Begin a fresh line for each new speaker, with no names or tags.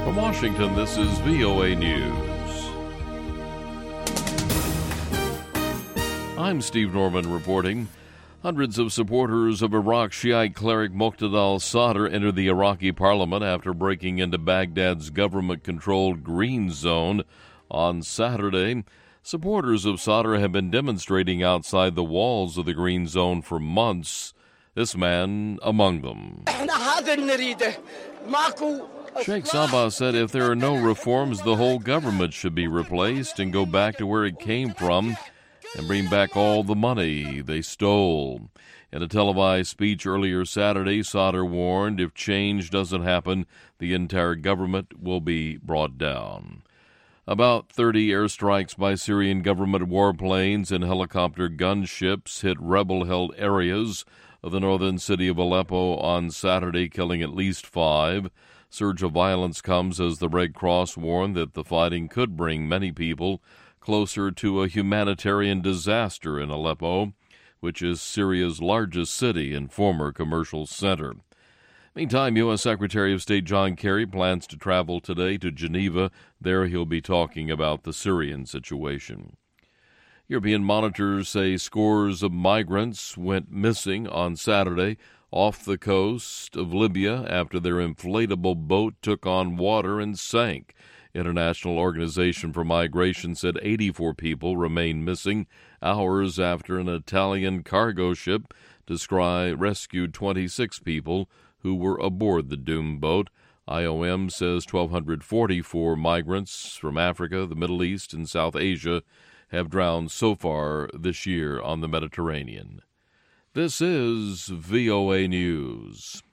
From Washington, this is VOA News. I'm Steve Norman reporting. Hundreds of supporters of Iraq Shiite cleric Muqtada al-Sadr entered the Iraqi parliament after breaking into Baghdad's government-controlled Green Zone on Saturday. Supporters of Sadr have been demonstrating outside the walls of the Green Zone for months. This man among them. Sheikh Sabah said if there are no reforms, the whole government should be replaced and go back to where it came from and bring back all the money they stole. In a televised speech earlier Saturday, Sadr warned if change doesn't happen, the entire government will be brought down. About 30 airstrikes by Syrian government warplanes and helicopter gunships hit rebel-held areas of the northern city of Aleppo on Saturday, killing at least 5. Surge of violence comes as the Red Cross warned that the fighting could bring many people closer to a humanitarian disaster in Aleppo, which is Syria's largest city and former commercial center. Meantime, U.S. Secretary of State John Kerry plans to travel today to Geneva. There he'll be talking about the Syrian situation. European monitors say scores of migrants went missing on Saturday off the coast of Libya after their inflatable boat took on water and sank. International Organization for Migration said 84 people remain missing hours after an Italian cargo ship rescued 26 people who were aboard the doomed boat. IOM says 1,244 migrants from Africa, the Middle East, and South Asia have drowned so far this year on the Mediterranean. This is VOA News.